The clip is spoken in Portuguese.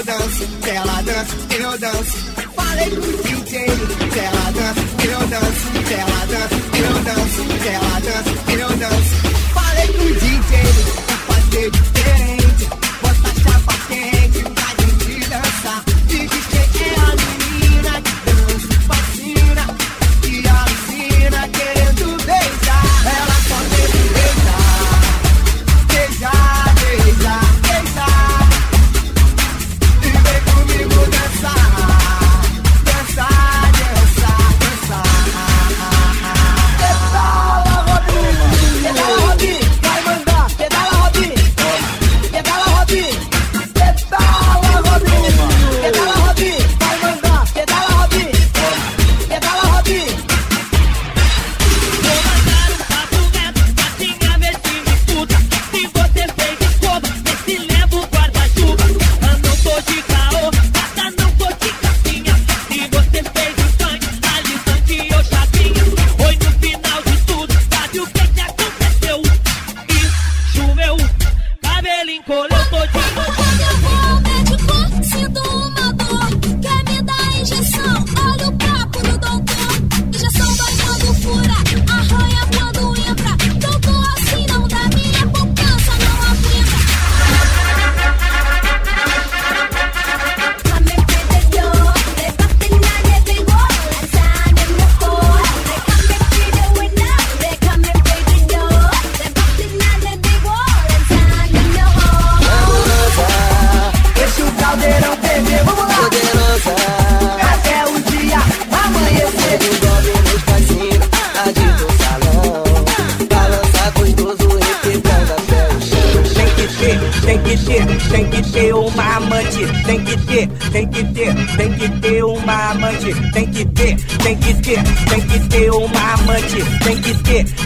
danço, se ela dança, eu danço. Falei com o DJ, se ela dança, eu danço, se ela dança, eu danço, se ela dança, eu danço. Falei com o DJ, pra fazer diferente, bota a chapa quente pra gente dançar. Diz que é a menina que dança, fascina e alucina, querendo beijar. Ela só quer beijar, beijar, beijar, beijar. E vem comigo dançar, dançar, dançar, dançar. Pedala, Robinho, pedala, Robinho, vai mandar. Pedala, Robinho, pedala, Robinho, pedala, Robinho, pedala, Robinho, vai mandar. Pedala, Robinho, pedala, Robinho. Vou mandar um papo reto, gatinha, vê se me escuta. Se você fez escova, vê se leva o guarda-chuva. Eu não tô de caô, gata, não tô de capinha. Se você fez o sangue, alisante ou chapinha. Foi no final de tudo, sabe o que aconteceu? Isso choveu, cabelo encolheu todinho. Quando eu vou ao médico, sinto uma dor. Quer me dar injeção? Olha o papo do doutor. Injeção dói quando fura, arranha quando entra. Doutor, assim não dá, minha poupança não aguenta. Come and play the door. They bustin' out every wall. I signed in the fall. They come and play the window. They come and play the door. They bustin' out every wall. I signed in the hall. Deixa o caldeirão ferver, vamos lá! Poderosa, Até o dia amanhecer. envolve nos passinhos, lá de do salão. Balança gostoso, requebrando até o chão. Tem que ter uma amante. Tem que ter uma amante. Tem que ter uma amante. Tem que ter